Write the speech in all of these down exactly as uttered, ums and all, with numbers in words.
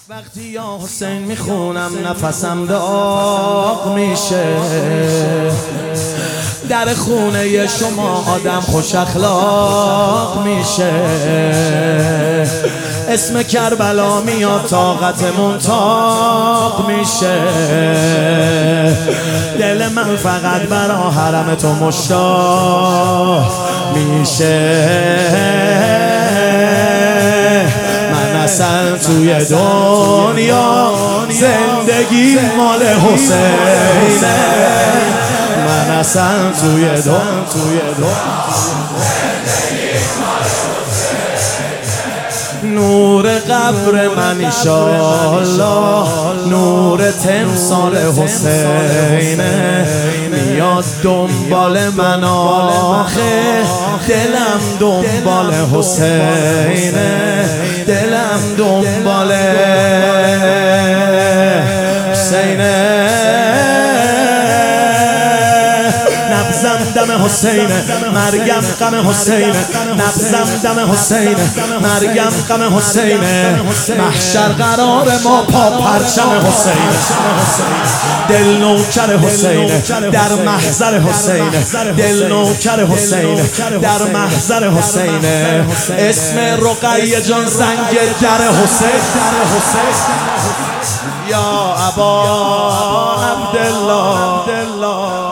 وقتی یا حسین میخونم نفسم داغ میشه. در خونه شما آدم خوش اخلاق میشه. اسم کربلا میاد طاقتمون طاق میشه. دل من فقط برا حرم تو مشتاق میشه. من اصلا توی دنیا زندگی مال حسینه. من اصلا توی دنیا توی نور قبر من ایشالله نور تمثال حسینه. میاد دنبال من آخه دلم دنبال حسینه. دلم دنبال حسینه. نبضم دم حسینه، مرگم غم حسینه. نبضم دم حسینه، مرگم غم حسینه. محشر قرار ما پا پرچم حسینه. دل نوکر حسینه در محضر حسینه. دل نوکر حسینه در محضر حسینه. اسم رقیه جان زنگ در حسین. یا ابا عبدالله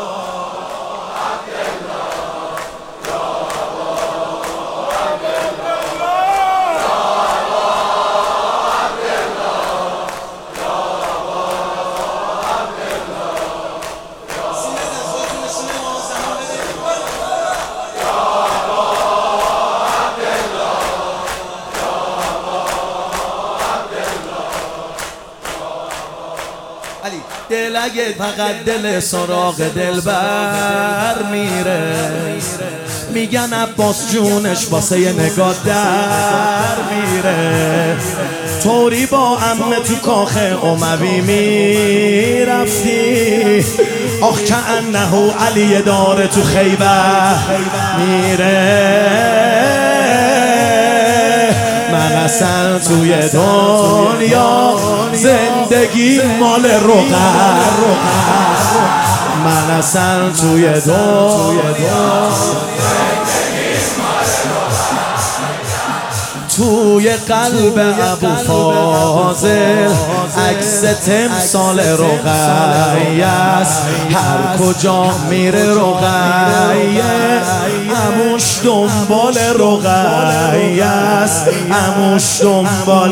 دل اگه فقط دل سراغ دلبر میره. میگن عباس جونش واسه یه نگاه در میره. طوری با عمه تو کاخ اموی میرفتی. آخ که انه علی داره تو خیبر میره. من اصلا توی دنیا زندگی مال رقیه. من اصلا توی دنیا توی قلب ابو فاضل عکس تمثال رقیه است. هر کجا میره رقیه عموش دنبال رقیه است. عموش دنبال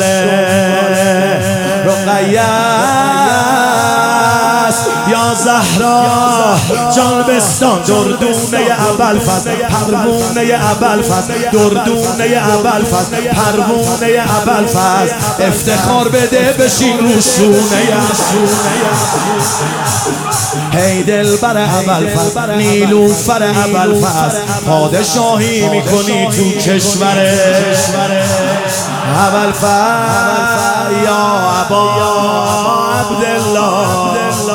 رقیه است. یا زهرا جان بستان دردونه ابوالفضل پروونه ابوالفضل دردونه ابوالفضل پروونه ابوالفضل. افتخار بده بشین رو شونه. هی دل بر ابوالفضل نیلوفر ابوالفضل. پادشاهی میکنی تو کشور ابوالفضل. یا ابا عبدالله